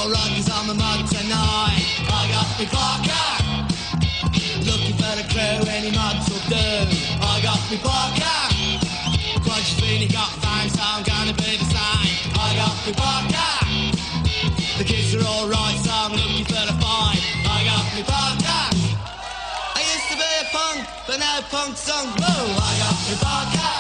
alright, cause I'm a mug tonight. I got me Parker, looking for the crew, any mugs will do. I got me Parker, quite you feeling got fame, so I'm gonna be the same. I got me Parker, the kids are alright, so I'm looking for the fight. I got me Parker, I used to be a punk, but now punk's sung blue. I got me Parker.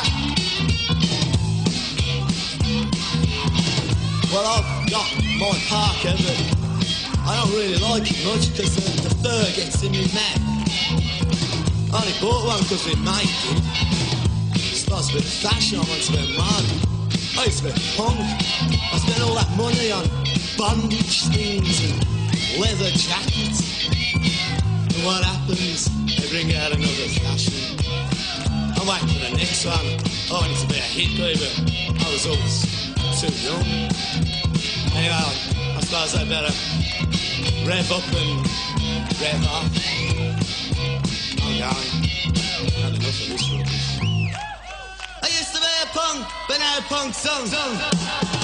Well, I've got my Parker, but I don't really like it much because the fur gets in my neck. I only bought one because we made it. It's supposed to be fashion, I want to be mad. I used to be punk. I spent all that money on bondage things and leather jackets. And what happens? They bring out another fashion. I'm waiting for the next one. I wanted to be a hippie, but I was always too young. Anyway, I suppose I better rev up and rev off. I'm going. Had enough of this rubbish. I used to be a punk, but now punk's sung.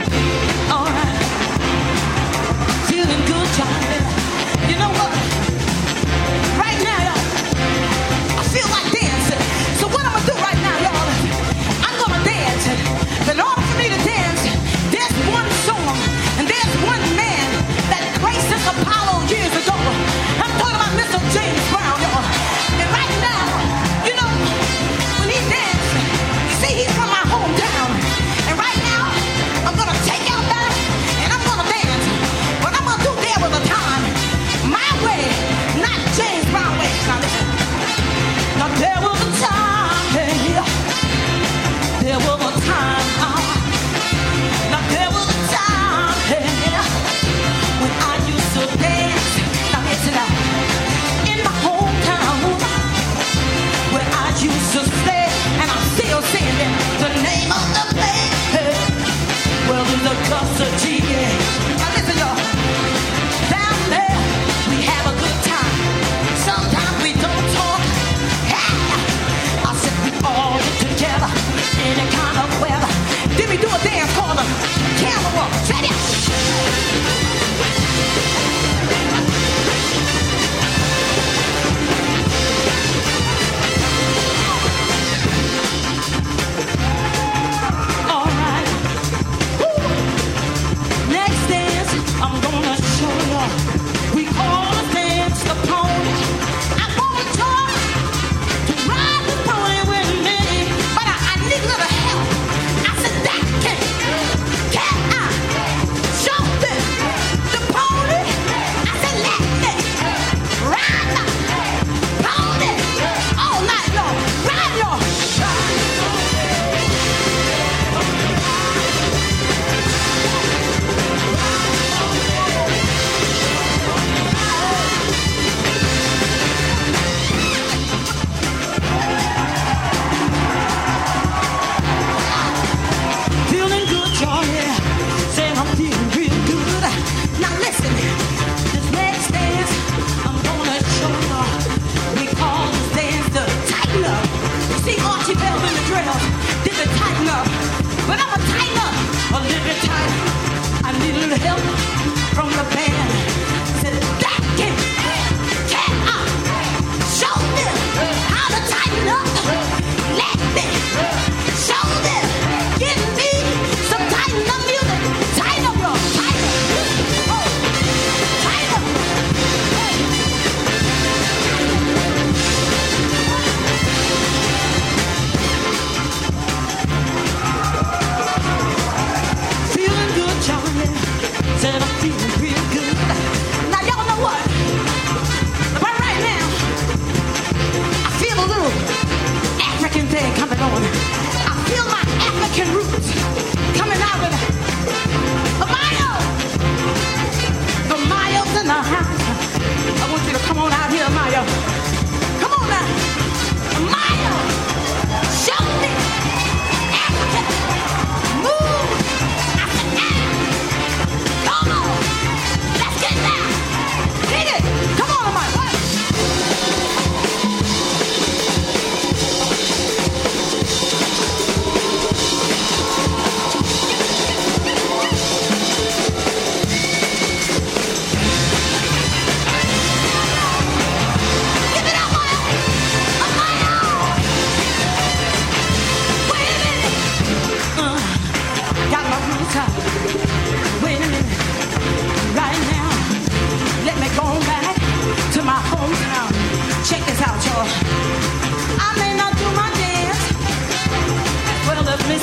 Feeling good, Johnny. You know what?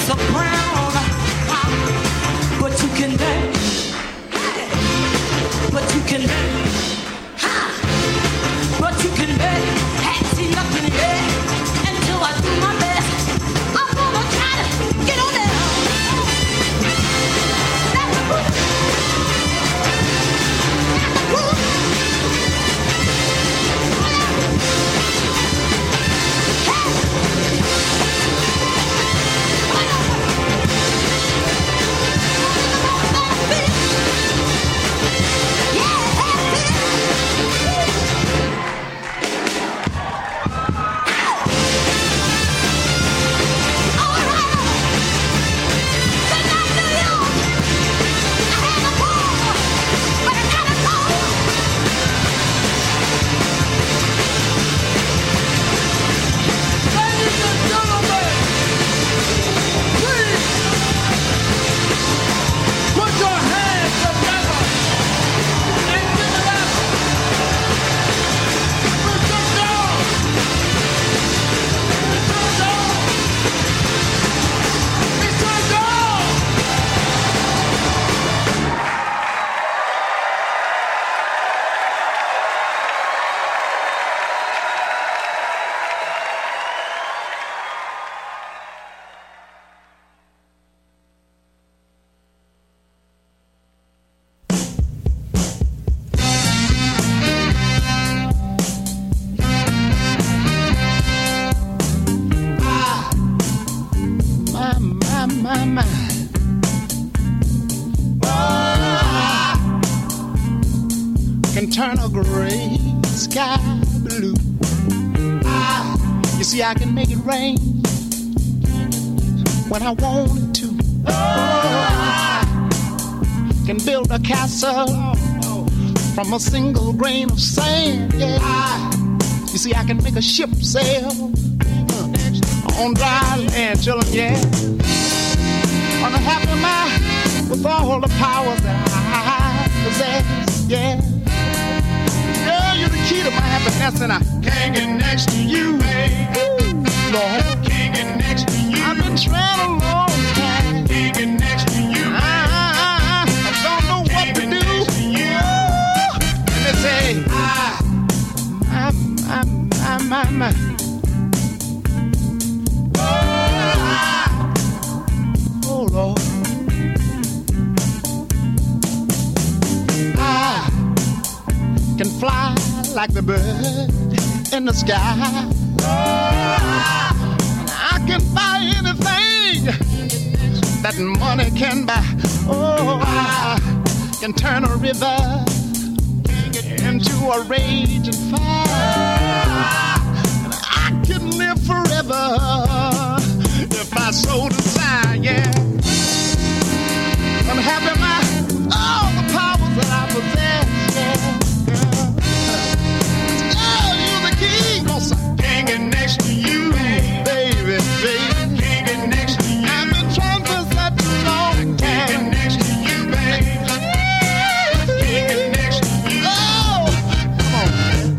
a crown, but you can dance. But you can dance. But you can dance. Hands up in the air until I do my best. I'm gonna try to get on there. That's the groove. That's the groove. Turn a gray sky blue. You see, I can make it rain when I want to. Can build a castle from a single grain of sand. Yeah. You see, I can make a ship sail on dry land, children. Yeah. On a happy mind with all the powers that I possess. Yeah. You're the key to my happiness, and I can't get next to you, baby. Lord, can't get next to you. I've been trying a long time. Can't get next to you. I don't know what to do. Let me say, my. Oh, Lord. Can fly like the bird in the sky. I can buy anything that money can buy. Oh, I can turn a river into a raging fire. And I can live forever if I so desire. Yeah, I'm happy my all the powers that I possess. Yeah. Can't get next to you, baby. Can't get next to you. I've been trying for such a long time. Can't get next to you, baby. Can't get next to you. Oh, come on.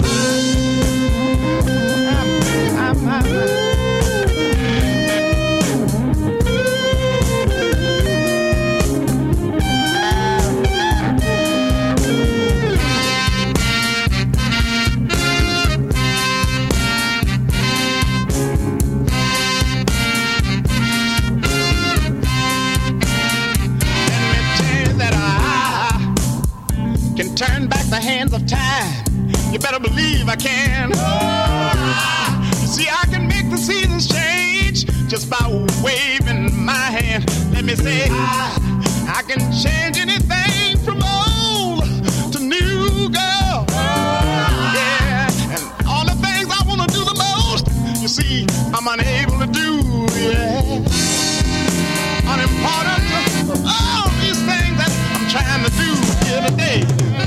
Turn back the hands of time. You better believe I can. You see, I can make the seasons change just by waving my hand. Let me say, I can change anything from old to new, girl. Yeah, and all the things I want to do the most, you see, I'm unable to do. Yeah, unimportant of all these things that I'm trying to do here today.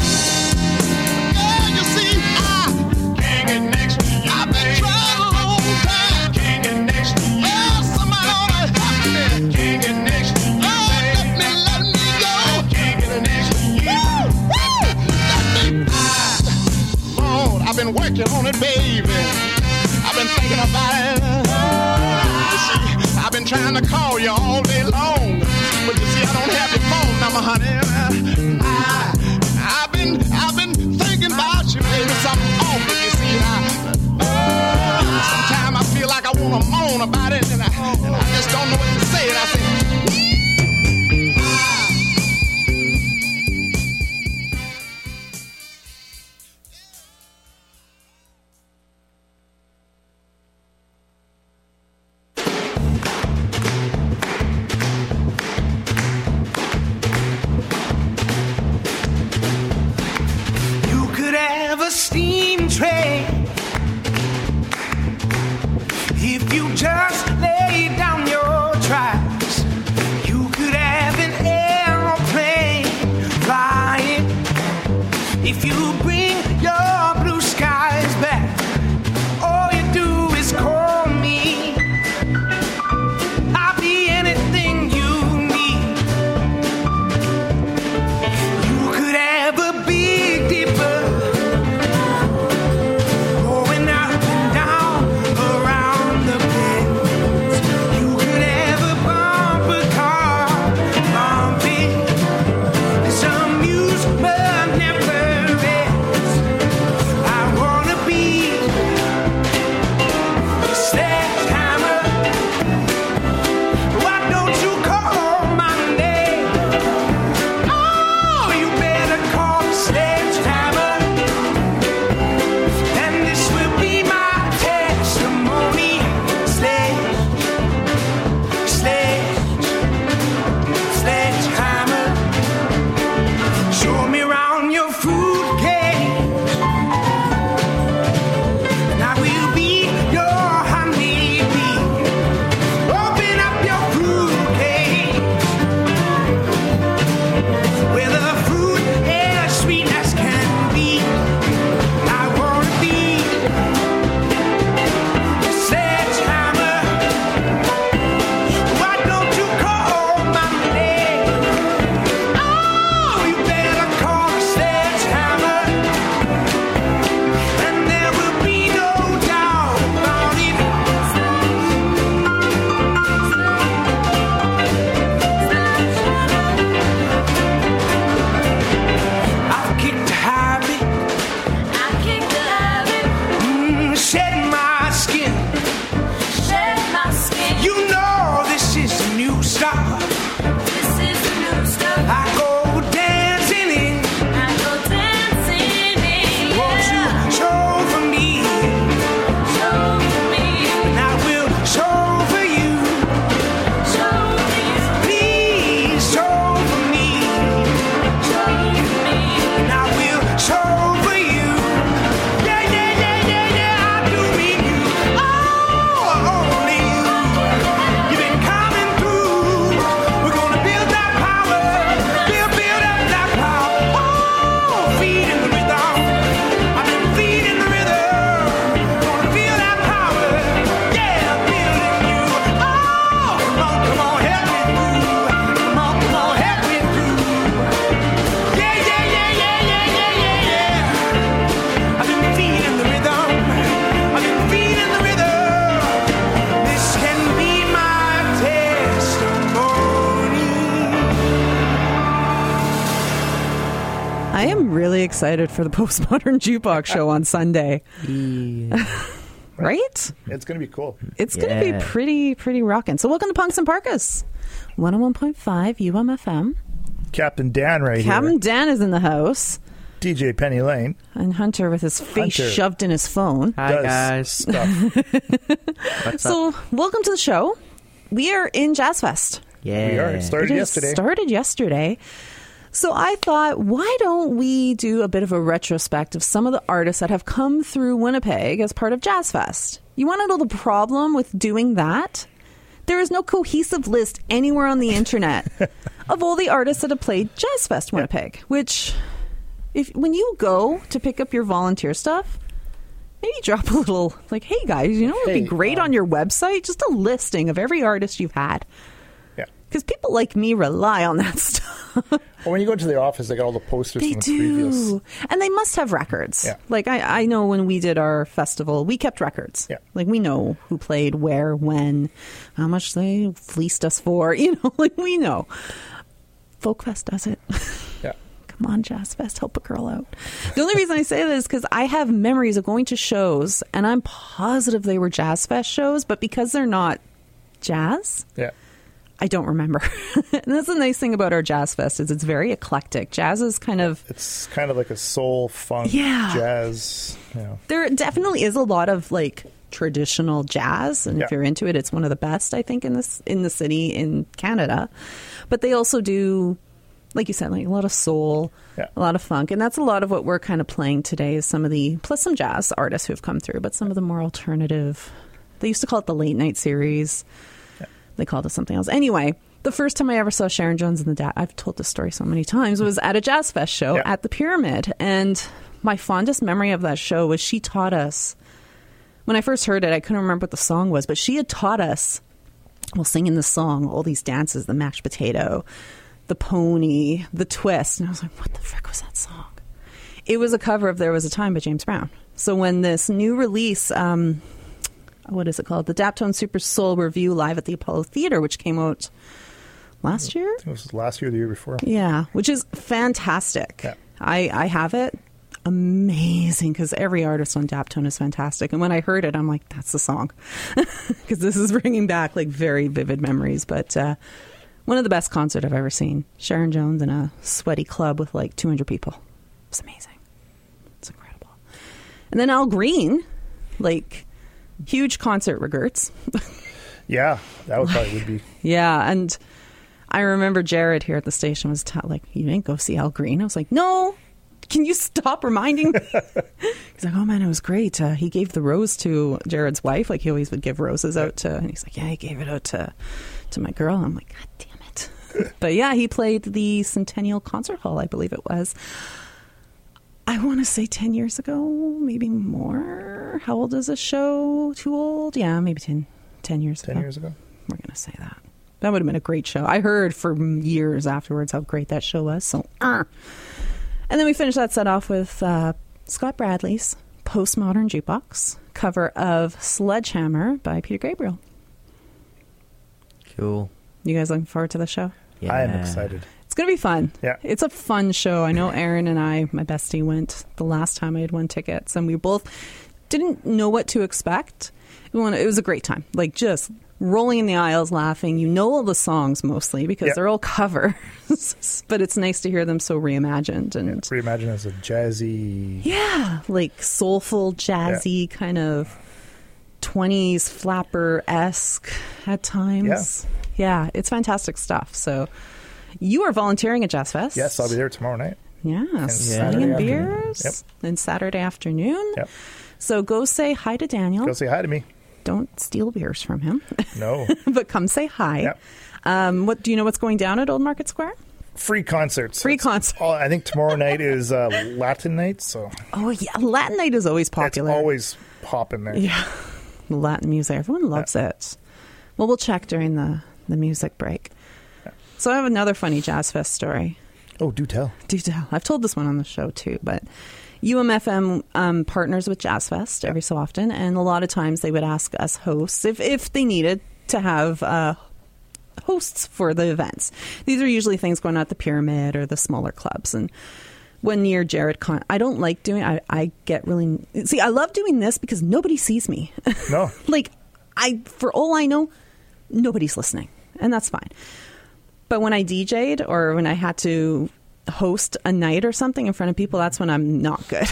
Been working on it, baby. I've been thinking about it. You see, I I've been trying to call you all day long, but you see I don't have your phone number, honey. I've been thinking about you, baby. Something awful, you see. Sometimes I feel like I want to moan about it, and I just don't know what to say. And I say, steam train if you just lay down your tracks. You could have an aeroplane flying if you bring your blue skies back. All you do is call me. I'll be anything you need. You could have a big dipper excited for the Postmodern Jukebox show on Sunday. Right? It's going to be cool. It's going to be pretty rocking. So welcome to Punks and Parkas, 101.5 UMFM. Captain Dan here. Captain Dan is in the house. DJ Penny Lane. And Hunter with his face shoved in his phone. Hi, guys. So welcome to the show. We are in Jazz Fest. Yeah. We are. It started yesterday. So I thought, why don't we do a bit of a retrospect of some of the artists that have come through Winnipeg as part of Jazz Fest? You want to know the problem with doing that? There is no cohesive list anywhere on the internet of all the artists that have played Jazz Fest Winnipeg, which, when you go to pick up your volunteer stuff, maybe drop a little, like, hey guys, it would be great on your website, just a listing of every artist you've had. Yeah. Because people like me rely on that stuff. Well, when you go into the office, they got all the posters They from the previous. do. And they must have records. Yeah. Like, I know when we did our festival, we kept records. Yeah. Like, we know who played where, when, how much they fleeced us for. You know, like, we know. Folkfest does it. Yeah. Come on, Jazz Fest, help a girl out. The only reason I say that is because I have memories of going to shows, and I'm positive they were Jazz Fest shows, but because they're not jazz, Yeah. I don't remember. And that's the nice thing about our Jazz Fest is it's very eclectic. Jazz is kind of... It's kind of like a soul, funk, Yeah. jazz. You know. There definitely is a lot of like traditional jazz, and if Yeah. you're into it, it's one of the best I think in the city in Canada. But they also do, like you said, like a lot of soul, Yeah. a lot of funk, and that's a lot of what we're kind of playing today. Is some of the plus some jazz artists who've come through, but some of the more alternative. They used to call it the late night series. Yeah. They called it something else. Anyway, the first time I ever saw Sharon Jones and the Dad, I've told this story so many times, was at a Jazz Fest show Yeah. at the Pyramid. And my fondest memory of that show was she taught us, when I first heard it, I couldn't remember what the song was, but she had taught us, while singing the song, all these dances, the mashed potato, the pony, the twist. And I was like, what the frick was that song? It was a cover of There Was a Time by James Brown. So when this new release, what is it called? The Daptone Super Soul Review live at the Apollo Theater, which came out last year? I think it was last year or the year before. Yeah, which is fantastic. Yeah. I have it. Amazing, because every artist on Daptone is fantastic. And when I heard it, I'm like, that's the song. Because this is bringing back like very vivid memories. But one of the best concerts I've ever seen. Sharon Jones in a sweaty club with like 200 people. It's amazing. It's incredible. And then Al Green, like huge concert regrets. Yeah, that would probably would be. Yeah, and I remember Jared here at the station was like, you didn't go see Al Green? I was like, no, can you stop reminding me? He's like, oh man, it was great. He gave the rose to Jared's wife, like he always would give roses out to, and he's like, yeah, he gave it out to my girl. I'm like, God damn it. But yeah, he played the Centennial Concert Hall, I believe it was. I want to say 10 years ago, maybe more. How old is this show? Too old? Yeah, maybe 10 years ago. 10 years ago. We're going to say that. That would have been a great show. I heard for years afterwards how great that show was. So, And then we finished that set off with Scott Bradley's Postmodern Jukebox cover of Sledgehammer by Peter Gabriel. Cool. You guys looking forward to the show? Yeah. I am excited. It's going to be fun. Yeah. It's a fun show. I know Aaron and I, my bestie, went the last time I had won tickets, and we both didn't know what to expect. It was a great time. Like, just rolling in the aisles, laughing. You know all the songs mostly because Yeah. they're all covers, but it's nice to hear them so reimagined. And Reimagine as a jazzy. yeah, like soulful, jazzy kind of 20s flapper-esque at times. Yeah, it's fantastic stuff. So you are volunteering at Jazz Fest. Yes, I'll be there tomorrow night. Yeah, Saturday slinging afternoon. beers. Yep. And Saturday afternoon. Yep. So go say hi to Daniel. Go say hi to me. Don't steal beers from him, No. but come say hi. Yep. What do you know what's going down at Old Market Square? Free concerts. Free concerts. Oh, I think tomorrow night is Latin night, so Oh yeah, Latin night is always popular. it's always popping there. Yeah, Latin music. Everyone loves it. Well, we'll check during the music break. So I have another funny Jazz Fest story. Oh, do tell. Do tell. I've told this one on the show too, but UMFM partners with Jazz Fest every so often, and a lot of times they would ask us hosts if they needed to have hosts for the events. These are usually things going on at the Pyramid or the smaller clubs. And one year, Jared, I don't like doing. I get really I love doing this because nobody sees me. No. Like for all I know, nobody's listening, and that's fine. But when I DJ'd or when I had to host a night or something in front of people, that's when I'm not good.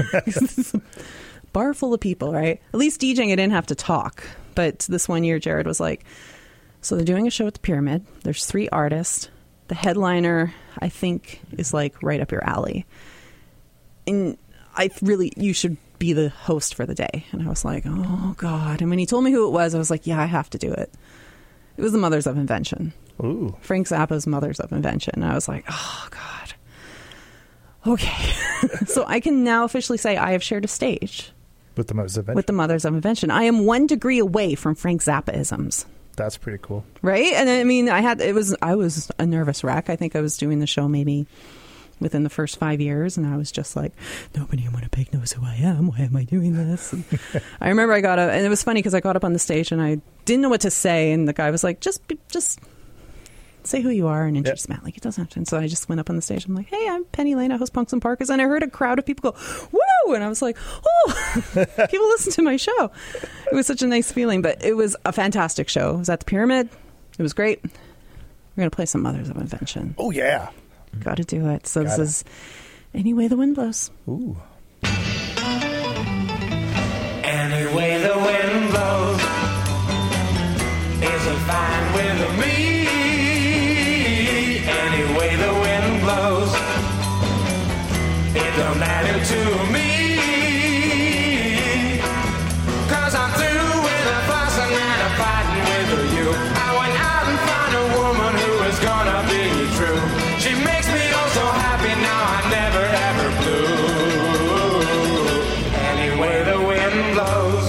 Bar full of people, right? At least DJing, I didn't have to talk. But this one year, Jared was like, so they're doing a show at the Pyramid. There's 3 artists. The headliner, I think, is like right up your alley. And you should be the host for the day. And I was like, oh, God. And when he told me who it was, I was like, yeah, I have to do it. It was the Mothers of Invention. Ooh. Frank Zappa's Mothers of Invention. And I was like, oh, God. Okay. So I can now officially say I have shared a stage With the Mothers of Invention. with the Mothers of Invention. I am 1 degree away from Frank Zappa-isms. That's pretty cool. Right? And I mean, I was a nervous wreck. I think I was doing the show maybe within the first 5 years, and I was just like, nobody in Winnipeg knows who I am. Why am I doing this? And I remember I got up, and it was funny because I got up on the stage and I didn't know what to say, and the guy was like, just say who you are and introduce Matt. Like, it doesn't have to. And so I just went up on the stage. I'm like, hey, I'm Penny Lane. I host Punks and Parkers. And I heard a crowd of people go, woo! And I was like, oh, people listen to my show. It was such a nice feeling, but it was a fantastic show. It was at the Pyramid. It was great. We're going to play some Mothers of Invention. Oh, yeah. Got to do it. So this is Any Way the Wind Blows. Ooh. Any way the wind blows isn't fine with me. Any way the wind blows, it don't matter to me. 'Cause I'm through with a fussing and a fighting with you. I went out and found a woman who is gonna be true. She makes me oh so happy now, I never ever blue. Any way the wind blows,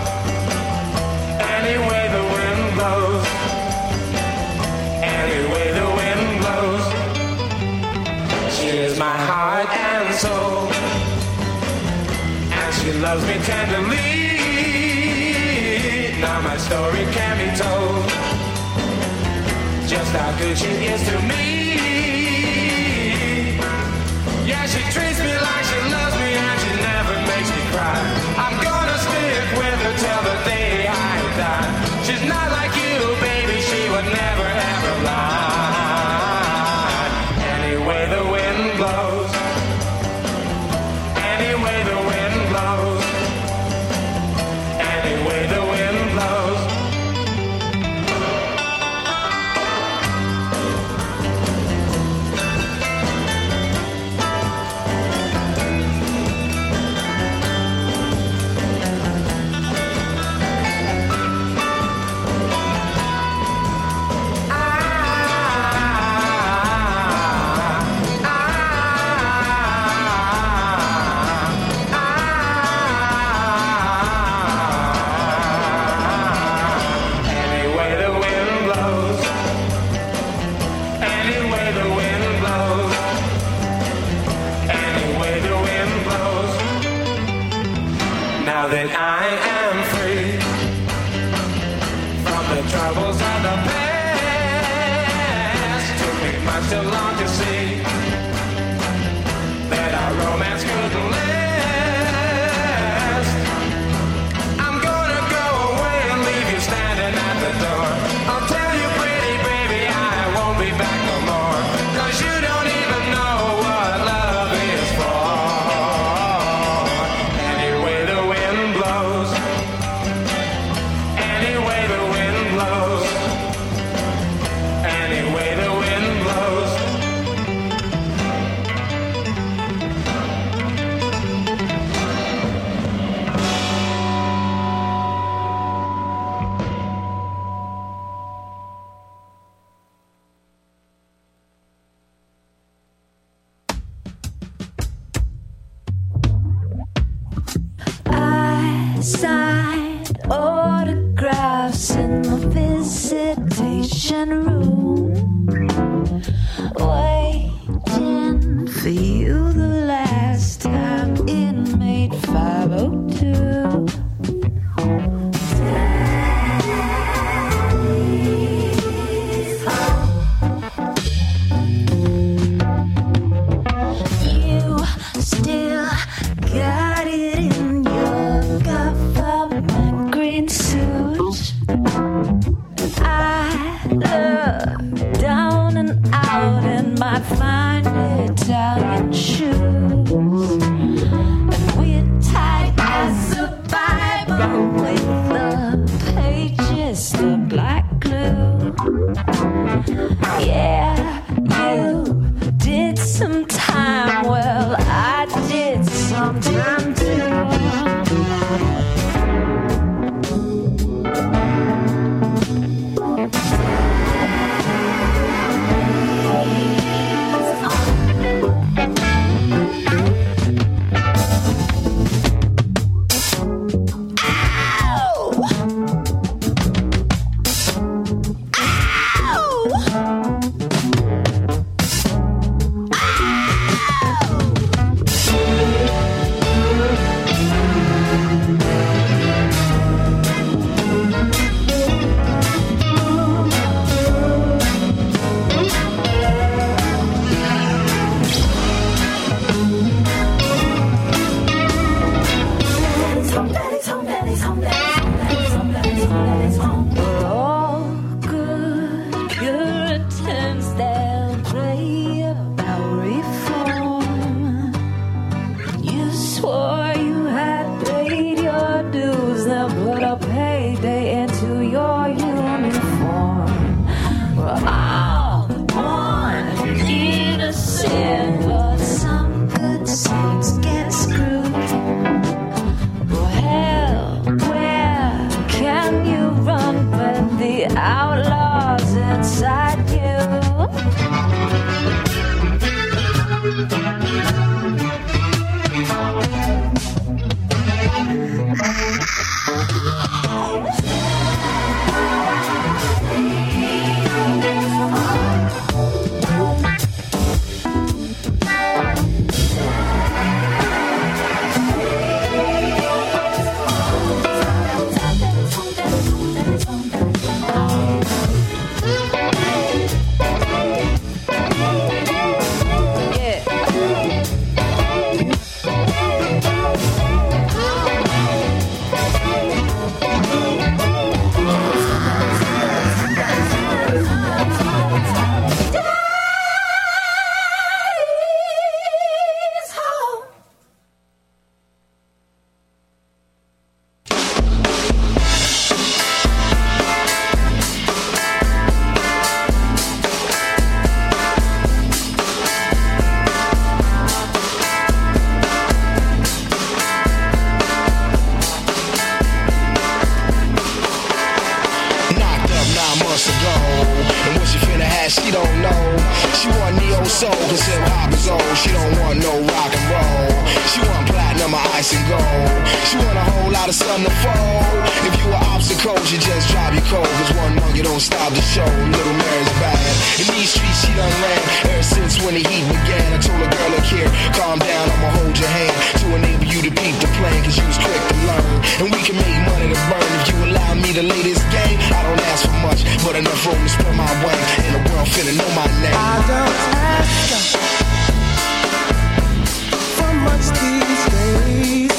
any way the wind blows, any way the wind blows. She is my heart and soul, and she loves me tenderly. Now my story can be told, just how good she is to me. Yeah, she treats me like she loves me, and she never makes me cry. I'm gonna stick with her till the day I die. She's not like you, baby, she would never ever lie. Any way the wind blows, any way the wind blows, any way the wind blows. Now that I am free from the troubles of the past, took me much too long to see that our romance couldn't last. I'm gonna go away and leave you standing at the door. I'll tell you, pretty baby, I won't be back no more, 'cause you don't even know what love is for. Any way the wind blows, any way the wind blows, any way the wind blows. I signed autographs in the visitation room, waiting for you the last time, inmate 502. You still got it in your government green suit. I look down and out in my fine Italian shoes, and we're tight as a Bible with the pages of black glue. Yeah, you did some time, well, I did some time too. Ow! She don't know. She want neo soul, cause hip hop is old. She don't want no rock and roll. She want platinum or ice and gold. She want a whole lot of sun to fold. If you were obstacles, you just drop your cold. Cause one monkey don't stop the show. Little Mary's bad. In these streets she done ran ever since when the heat began. I told a girl, look here, calm down, I'ma hold your hand to enable you to peep the plan, cause you was quick to learn. And we can make money to burn if you allow me to lay this game. I don't ask for much, but enough room to spread my wing. And the world finna know my name. I don't ask for much these days,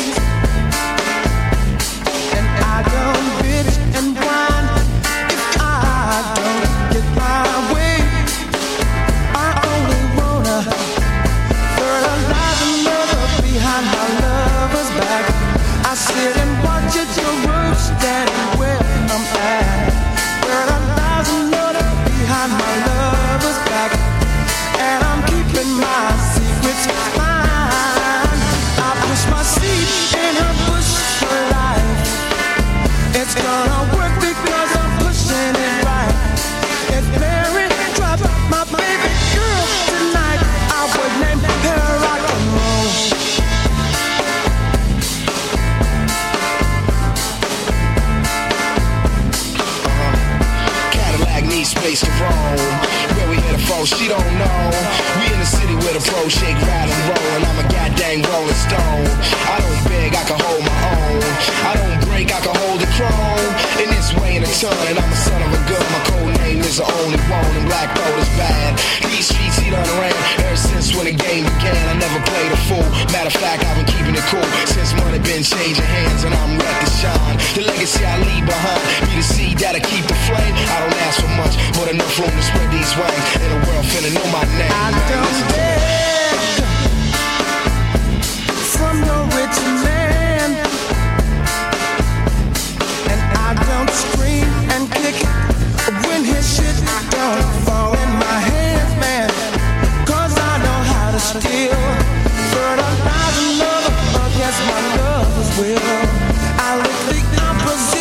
and I don't bitch and whine if I don't get my way. I only wanna fertilize another behind my lover's back. I sit and watch at your work, standing where I'm at. Fertilize another behind my lover's back, and I'm keeping my secrets fine. I push my seed in her bush for life. It's gonna work because I'm pushing it right. If Mary dropped my baby girl tonight, I would name her rock and roll. Cadillac needs space to roam. Where we hear the phone, she don't know. We in the city where the pros shake, rattle, and roll, and I'm a goddamn rolling stone. I don't beg, I can hold my own. I don't break, I can hold the chrome. In this way in a ton, and I'm a son of a gun. My code name is the only one, and black gold is bad. These streets he done ran ever since when the game began. I never played a fool. Matter of fact, I've been keeping it cool since money been changing hands, and I'm ready to shine. The legacy I leave behind, be the seed that'll keep the flame. I don't ask for much, but enough room to spread these wings. And the world finna know my name. I don't beg from no rich man, and I don't scream and kick when his shit don't fall in my hands, man. Cause I know how to steal fertilize another against my lover's will. I lick the opposite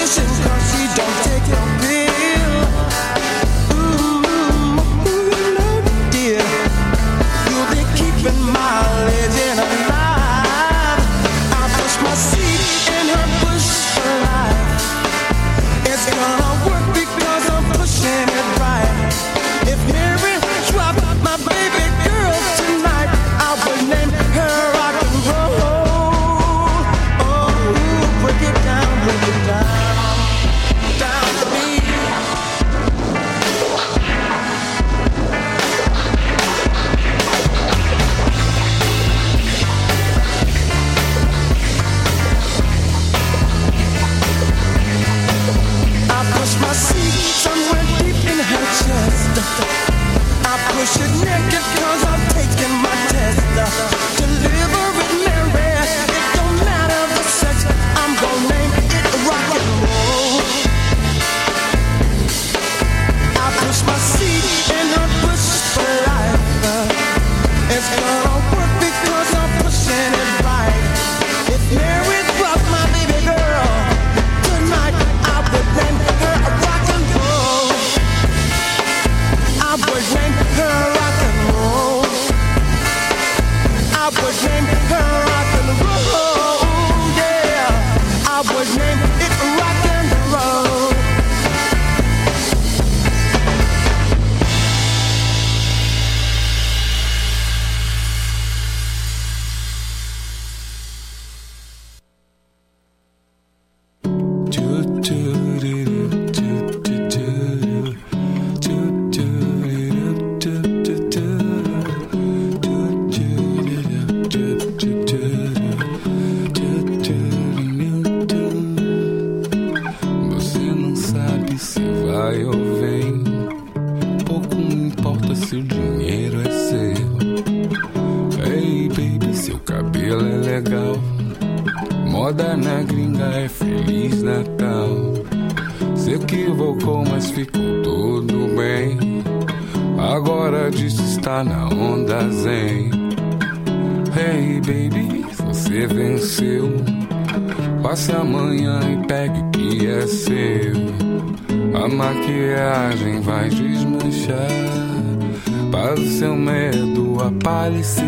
legal. Se equivocou, mas ficou tudo bem. Agora diz que está na onda zen. Hey baby, você venceu. Passe amanhã e pegue o que é seu. A maquiagem vai desmanchar para o seu medo aparecer.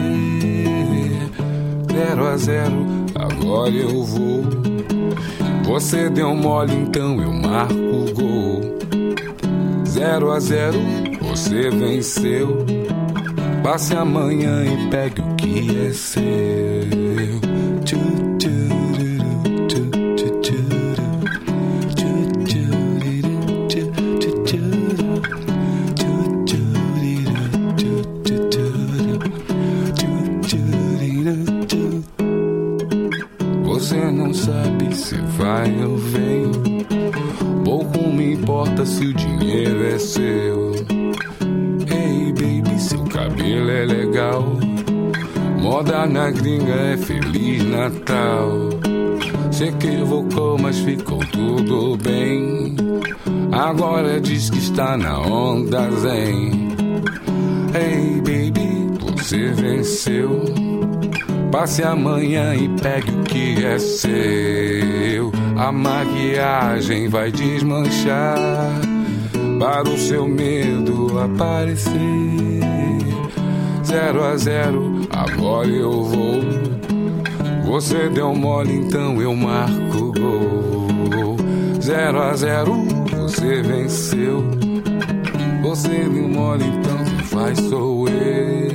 0-0, agora eu vou. Você deu mole, então eu marco o gol. 0-0, você venceu. Passe amanhã e pegue o que é seu. Você não sabe se vai ou vem. Pouco me importa se o dinheiro é seu. Hey baby, seu cabelo é legal. Moda na gringa é Feliz Natal. Se equivocou, mas ficou tudo bem. Agora diz que está na onda zen. Hey baby, você venceu. Passe amanhã e pegue o que é seu. A maquiagem vai desmanchar para o seu medo aparecer. 0-0, agora eu vou. Você deu mole, então eu marco o gol. 0-0, você venceu. Você deu mole, então quem faz sou eu.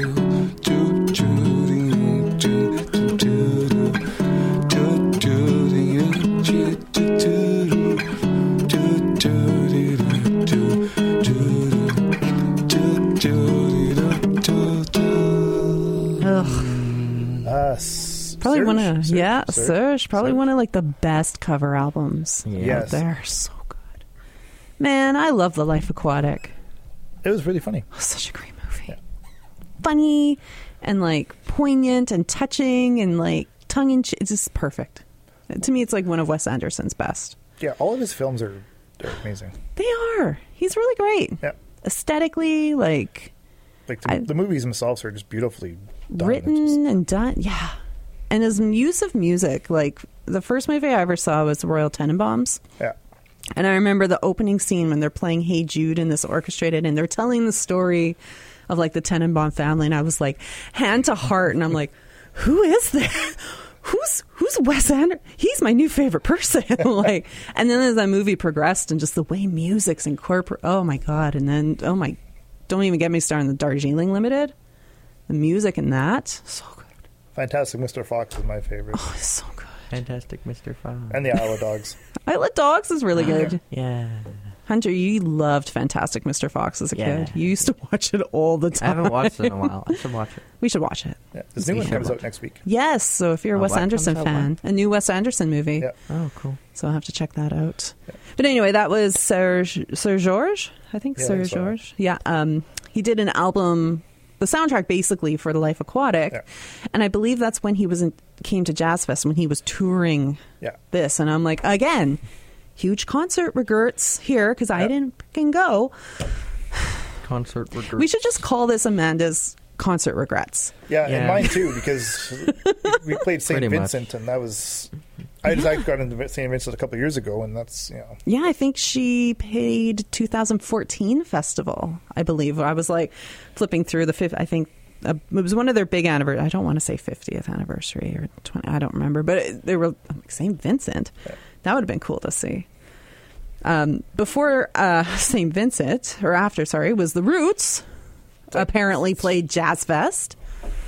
Probably one of Serge. Serge. Probably one of like the best cover albums out there. So good, man. I love The Life Aquatic. It was really funny. Oh, such a great movie. Yeah. Funny and like poignant and touching and like tongue in cheek. It's just perfect. To me, it's like one of Wes Anderson's best. Yeah, all of his films are amazing. They are. He's really great. Yeah. Aesthetically, like the movies themselves are just beautifully done. written and done. Yeah. And his use of music, like the first movie I ever saw was The Royal Tenenbaums. Yeah. And I remember the opening scene when they're playing Hey Jude in this orchestrated, and they're telling the story of like the Tenenbaum family, and I was like hand to heart, and I'm like, who is this? Who's Wes Anderson? He's my new favorite person. Like, and then as that movie progressed, and just the way music's incorporated, oh my god! And then don't even get me started on the Darjeeling Limited, the music in that, so good. Fantastic Mr. Fox is my favorite. Oh, it's so good. Fantastic Mr. Fox. And the Isle of Dogs. Isle of Dogs is really good. Yeah. Hunter, you loved Fantastic Mr. Fox as a kid. You used to watch it all the time. I haven't watched it in a while. I should watch it. We should watch it. Yeah. This new one comes out next week. Yes, so if you're a Wes Anderson fan, a new Wes Anderson movie. Yeah. Oh, cool. So I'll have to check that out. Yeah. But anyway, that was Serge George, I think. Yeah, Serge George. Yeah. He did an album, the soundtrack basically for The Life Aquatic. Yeah. And I believe that's when he came to Jazz Fest, when he was touring this. And I'm like, again, huge concert regrets here because I didn't fucking go. Concert regrets. We should just call this Amanda's concert regrets. Yeah, and mine too, because we played St. Vincent, and that was... I got into St. Vincent a couple of years ago, and that's, Yeah, I think she paid 2014 festival, I believe. I was like flipping through I think it was one of their big anniversary. I don't want to say 50th anniversary or 20. I don't remember, but they were St. Vincent. Yeah. That would have been cool to see. Before St. Vincent, or after, sorry, was The Roots. Apparently played Jazz Fest.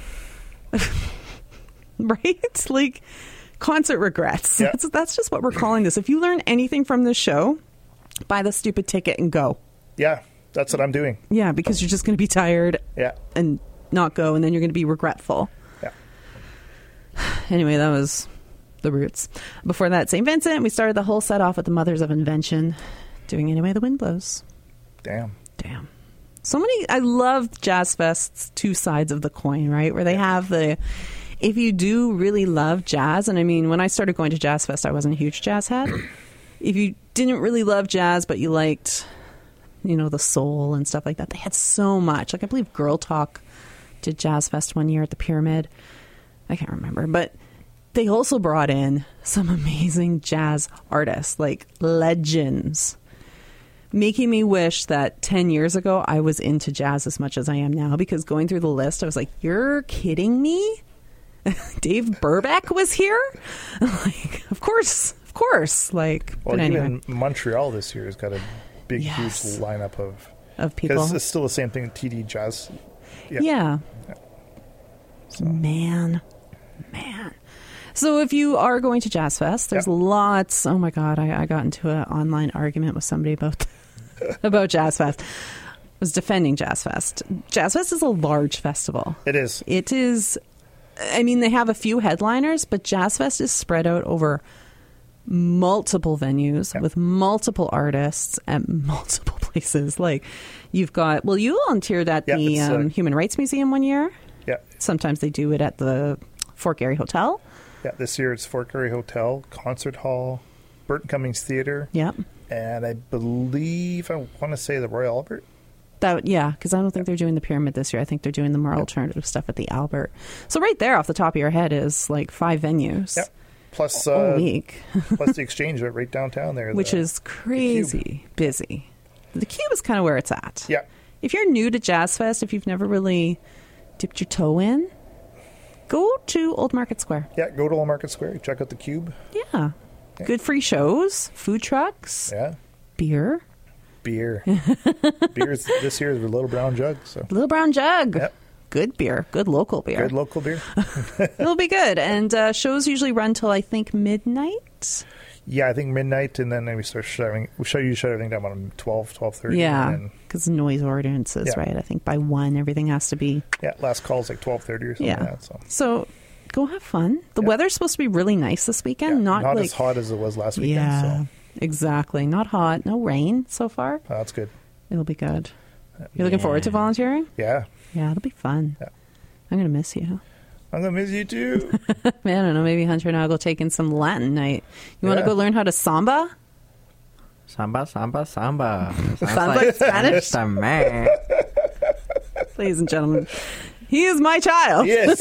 Right? Like, concert regrets. Yeah. That's just what we're calling this. If you learn anything from this show, buy the stupid ticket and go. Yeah, that's what I'm doing. Yeah, because you're just going to be tired and not go, and then you're going to be regretful. Yeah. Anyway, that was The Roots. Before that, St. Vincent. We started the whole set off with the Mothers of Invention, doing Any Way the Wind Blows. Damn. So many. I love Jazz Fest's two sides of the coin, right? Where they have if you do really love jazz, and I mean, when I started going to Jazz Fest, I wasn't a huge jazz head, if you didn't really love jazz, but you liked, the soul and stuff like that, they had so much. Like, I believe Girl Talk did Jazz Fest one year at the Pyramid. I can't remember, but they also brought in some amazing jazz artists, like legends, making me wish that 10 years ago I was into jazz as much as I am now, because going through the list, I was like, you're kidding me? Dave Brubeck was here? Like, of course. Like, well, but anyway. even Montreal this year has got a big, huge lineup of people. Because it's still the same thing, TD Jazz. Yeah. So. Man. So if you are going to Jazz Fest, there's lots. Oh my God, I got into an online argument with somebody about Jazz Fest. I was defending Jazz Fest. Jazz Fest is a large festival. It is. It is. I mean, they have a few headliners, but Jazz Fest is spread out over multiple venues with multiple artists at multiple places. Like, you've got, you volunteered at the Human Rights Museum one year. Yeah. Sometimes they do it at the Fort Garry Hotel. Yeah, this year it's Fort Garry Hotel, Concert Hall, Burton Cummings Theatre. Yep. And I believe, I want to say the Royal Albert. Because I don't think they're doing the Pyramid this year. I think they're doing the more alternative stuff at the Albert. So right there off the top of your head is like 5 venues. Yep. Plus a week. Plus the Exchange right downtown there. Which is crazy busy. The Cube is kind of where it's at. Yeah. If you're new to Jazz Fest, if you've never really dipped your toe in, go to Old Market Square. Yeah, go to Old Market Square. Check out the Cube. Yeah. Good free shows, food trucks. Yeah. Beer. Beer this year is a Little Brown Jug. So Little Brown Jug. Yep. Good beer. Good local beer. Good local beer. It'll be good. And shows usually run till, I think, midnight. Yeah, I think midnight, and then we start shutting. We shut everything down about 12:30. Yeah, because noise ordinances, right? I think by 1, everything has to be. Yeah, last call is like 12:30 or something like that. So go have fun. The weather's supposed to be really nice this weekend. Yeah, not like, as hot as it was last weekend. Yeah, so. Exactly. Not hot. No rain so far. Oh, that's good. It'll be good. You're looking forward to volunteering? Yeah. Yeah, it'll be fun. Yeah. I'm going to miss you. I'm going to miss you too. Man, I don't know. Maybe Hunter and I will go take in some Latin night. You want to go learn how to samba? Samba. Sounds like Spanish? To me. Ladies and gentlemen, he is my child. Yes.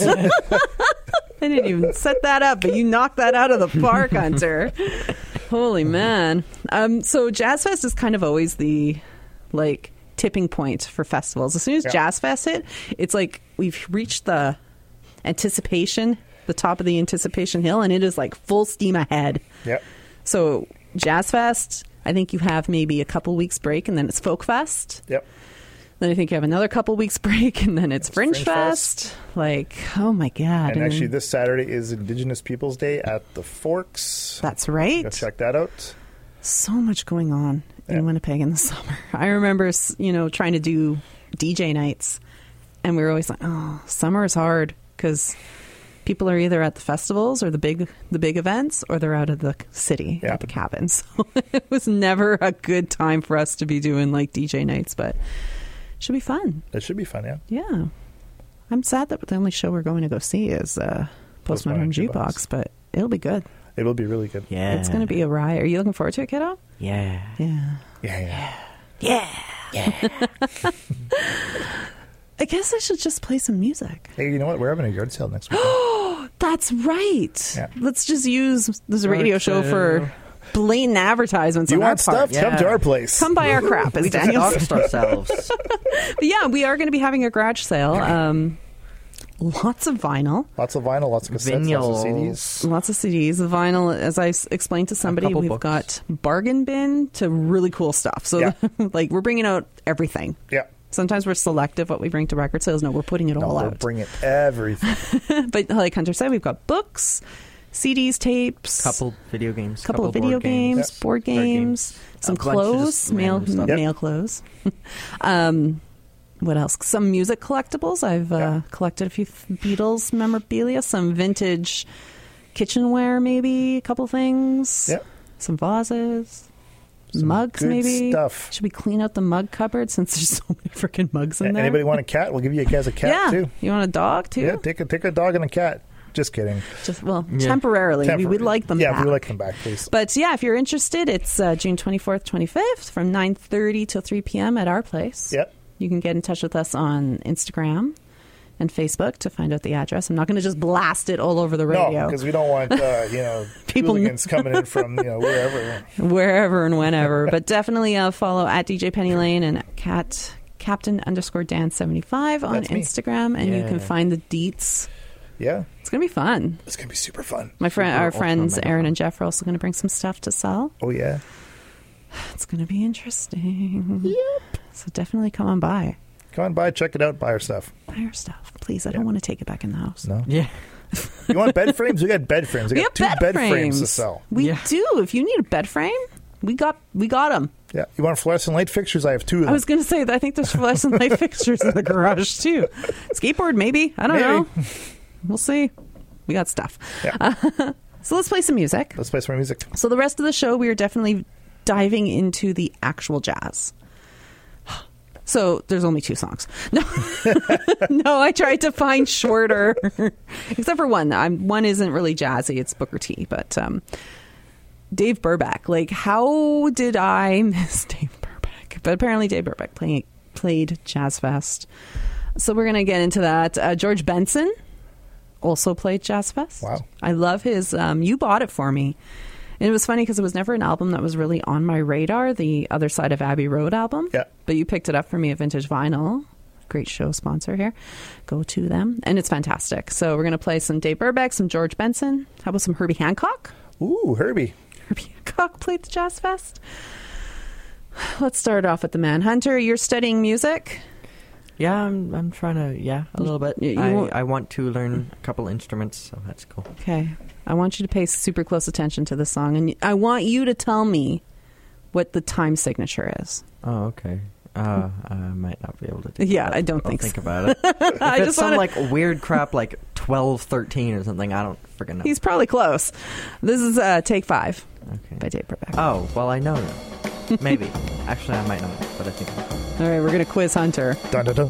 I didn't even set that up, but you knocked that out of the park, Hunter. Holy man. So Jazz Fest is kind of always the, tipping point for festivals. As soon as Jazz Fest hit, it's like we've reached the top of the anticipation hill, and it is like full steam ahead. Yep. So Jazz Fest, I think you have maybe a couple weeks break, and then it's Folk Fest. Yep. Then I think you have another couple weeks break, and then it's Fringe Fest. Oh my God. And actually this Saturday is Indigenous Peoples Day at the Forks. That's right. Go check that out. So much going on in Winnipeg in the summer. I remember, trying to do DJ nights, and we were always like, oh, summer is hard because people are either at the festivals or the big events, or they're out of the city at the cabins. So it was never a good time for us to be doing DJ nights, but it should be fun. It should be fun, yeah. Yeah. I'm sad that the only show we're going to go see is Postmodern Jukebox, but it'll be good. It will be really good. Yeah. It's going to be a riot. Are you looking forward to it, kiddo? Yeah. I guess I should just play some music. Hey, you know what? We're having a yard sale next week. That's right. Yeah. Let's just use this radio show for blatant advertisements on our part. Come to our place. Come buy our crap, as Daniel said. ourselves. But yeah, we are going to be having a garage sale. Lots of vinyl. Lots of cassettes, lots of CDs. Lots of CDs. The vinyl, as I explained to somebody, we've books. got bargain bin to really cool stuff. So we're bringing out everything. Yeah. Sometimes we're selective what we bring to record sales. No, we're putting it all out. We're bringing everything. But like Hunter said, we've got books, CDs, tapes. Couple video games. Couple of video games, board games, some clothes, mail clothes. What else? Some music collectibles. I've collected a few Beatles memorabilia, some vintage kitchenware, maybe a couple things. Yep. Some vases. Some mugs, good maybe. Stuff. Should we clean out the mug cupboard since there's so many freaking mugs in there? Anybody want a cat? We'll give you a cat too. You want a dog too? Yeah, take a dog and a cat. Just kidding. Temporarily. We would like them back. Yeah, we would like them back, please. But yeah, if you're interested, it's June 24th, 25th from 9:30 till 3 p.m. at our place. Yep. You can get in touch with us on Instagram and Facebook to find out the address. I'm not going to just blast it all over the radio. No, because we don't want hooligans coming in from wherever and whenever. But definitely follow at DJ Penny Lane and Captain_Dan75 on Instagram, and you can find the deets. Yeah, it's going to be fun. It's going to be super fun. Our friends Aaron and Jeff are also going to bring some stuff to sell. Oh yeah, it's going to be interesting. Yep. So definitely come on by. Come on by, check it out, buy our stuff. Buy our stuff, please. I don't want to take it back in the house. No. Yeah. You want bed frames? We got bed frames. We got 2 bed frames to sell. We do. If you need a bed frame, we got them. Yeah. You want fluorescent light fixtures? I have 2 of them. I was going to say that I think there's fluorescent light fixtures in the garage too. Skateboard, maybe. I don't know. We'll see. We got stuff. Yeah. So let's play some music. Let's play some music. So the rest of the show, we are definitely diving into the actual jazz. So there's only 2 songs. No, no, I tried to find shorter, except for one. One isn't really jazzy. It's Booker T. But Dave Brubeck. Like, how did I miss Dave Brubeck? But apparently Dave Brubeck played Jazz Fest. So we're going to get into that. George Benson also played Jazz Fest. Wow. I love his You Bought It For Me. And it was funny because it was never an album that was really on my radar, the Other Side of Abbey Road album. Yeah. But you picked it up for me at Vintage Vinyl. Great show sponsor here. Go to them. And it's fantastic. So we're going to play some Dave Brubeck, some George Benson. How about some Herbie Hancock? Ooh, Herbie. Herbie Hancock played the Jazz Fest. Let's start off with the Manhunter. You're studying music? Yeah, I'm trying to, a little bit. I want to learn a couple instruments, so that's cool. Okay. I want you to pay super close attention to the song, and I want you to tell me what the time signature is. Oh, okay. I might not be able to do that. I don't think so. Think about it. If it's some weird crap like 12-13 or something, I don't freaking know. He's probably close. This is Take 5 by Dave Brubeck. Oh, well, I know. Maybe. Actually, I might not, but I think I know. All right, we're going to quiz Hunter. Dun, dun, dun.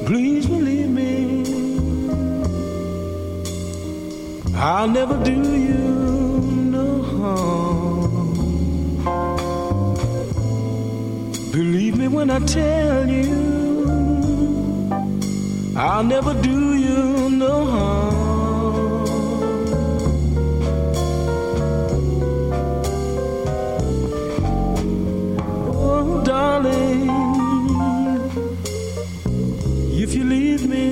Please believe me, I'll never do you no harm. Believe me when I tell you, I'll never do you no harm. Oh, darling, if you leave me,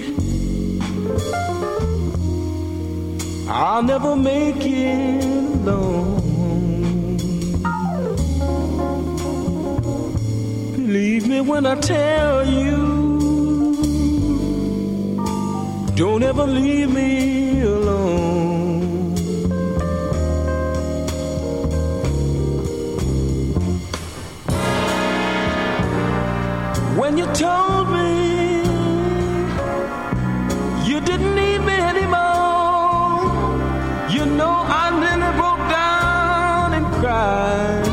I'll never make it alone. Believe me when I tell you, don't ever leave me alone. When you told me you didn't need me anymore, you know I nearly broke down and cried.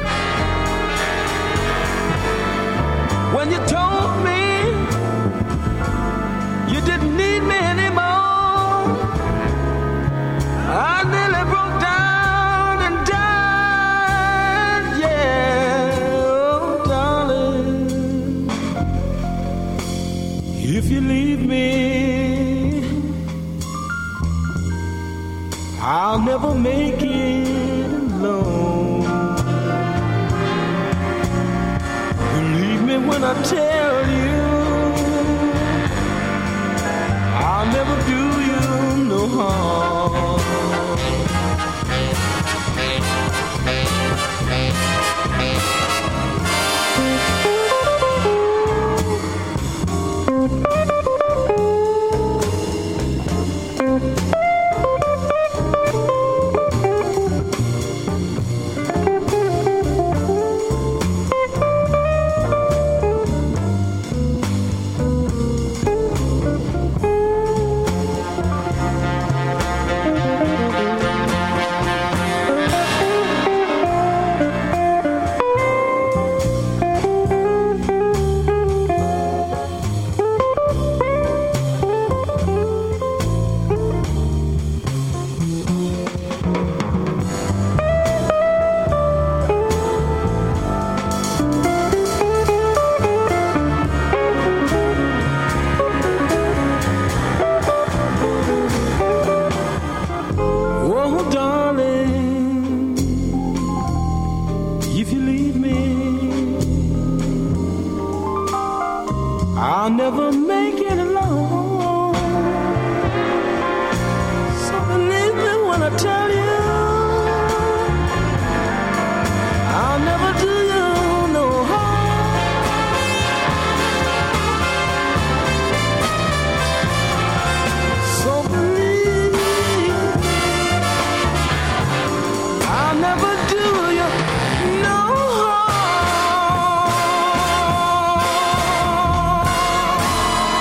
When you told me you didn't need me anymore, I nearly broke down and died. Yeah, oh darling, if you leave me, I'll never make it alone. Believe me when I tell you, I'll never do you no harm. I'll never make it alone. So believe me when I tell you, I'll never do you no harm. So believe me, I'll never do you no harm.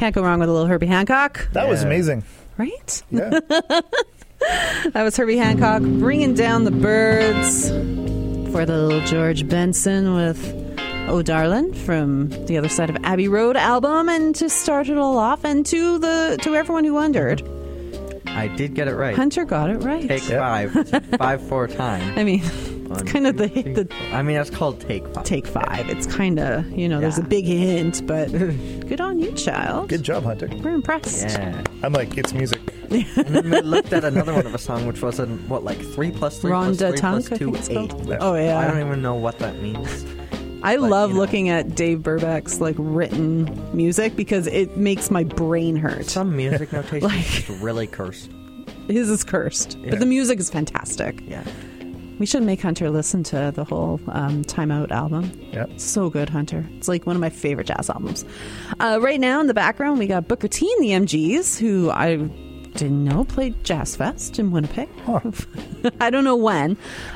Can't go wrong with a little Herbie Hancock. That was amazing. Right? Yeah. That was Herbie Hancock bringing down the Birds for the little George Benson with Oh Darlin' from the Other Side of Abbey Road album. And to start it all off, and to everyone who wondered, I did get it right. Hunter got it right. Take 5. 5-4 time. I mean, it's kind of the I mean, that's called Take 5. Take 5. It's kind of, there's a big hint, but good on you, child. Good job, Hunter. We're impressed. Yeah. I'm like, it's music. And then we looked at another one of a song, which was 3 plus 3 Ronda plus 3 Tunk, plus 2, 8. Oh, yeah. I don't even know what that means. I love looking at Dave Burbeck's written music because it makes my brain hurt. Some music notation is really cursed. His is cursed, but the music is fantastic. Yeah. We should make Hunter listen to the whole Time Out album. Yeah. So good, Hunter. It's like one of my favorite jazz albums. Right now in the background, we got Booker T and the MGs, who I didn't know played Jazz Fest in Winnipeg. Huh. I don't know when.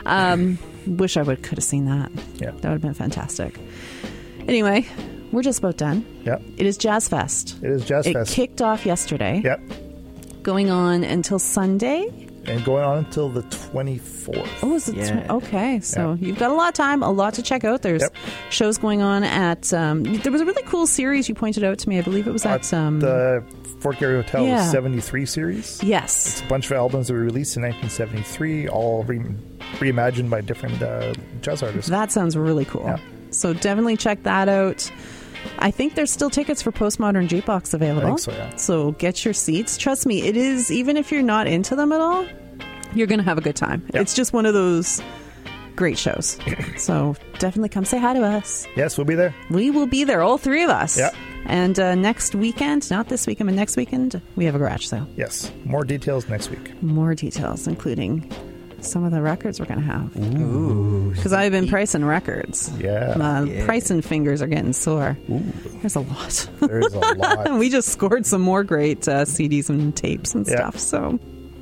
Wish I could have seen that. Yeah. That would have been fantastic. Anyway, we're just about done. Yep. It is Jazz Fest. It is Jazz Fest. It kicked off yesterday. Yep. Going on until Sunday. And going on until the 24th. Oh, is it? Okay, so you've got a lot of time, a lot to check out. There's shows going on at... there was a really cool series you pointed out to me. I believe it was at... the Fort Garry Hotel 73 series. Yes. It's a bunch of albums that were released in 1973, all reimagined by different jazz artists. That sounds really cool. Yeah. So definitely check that out. I think there's still tickets for Postmodern Jukebox available. I think so, yeah. So get your seats. Trust me, it is, even if you're not into them at all, you're going to have a good time. Yep. It's just one of those great shows. So definitely come say hi to us. Yes, we'll be there. We will be there, all three of us. Yeah. And next weekend, not this weekend, but next weekend, we have a garage sale. Yes. More details next week. More details, including some of the records we're going to have. Ooh. Because I've been pricing records. Yeah. Pricing fingers are getting sore. Ooh. There's a lot. There's a lot. We just scored some more great CDs and tapes and stuff. So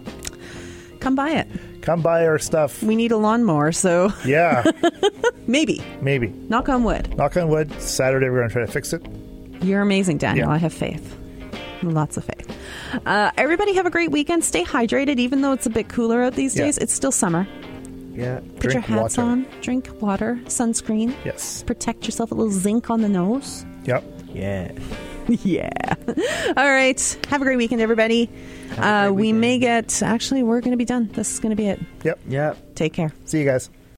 come buy it. Come buy our stuff. We need a lawnmower, so... Yeah. Maybe. Knock on wood. Knock on wood. Saturday we're going to try to fix it. You're amazing, Daniel. I have faith. Lots of faith. Everybody have a great weekend. Stay hydrated, even though it's a bit cooler out these days. It's still summer. Yeah. Put your hats on. Drink water. Sunscreen. Yes. Protect yourself. A little zinc on the nose. Yep. Yeah. Yeah. All right. Have a great weekend, everybody. We may get... Actually, we're going to be done. This is going to be it. Yep. Yep. Take care. See you guys.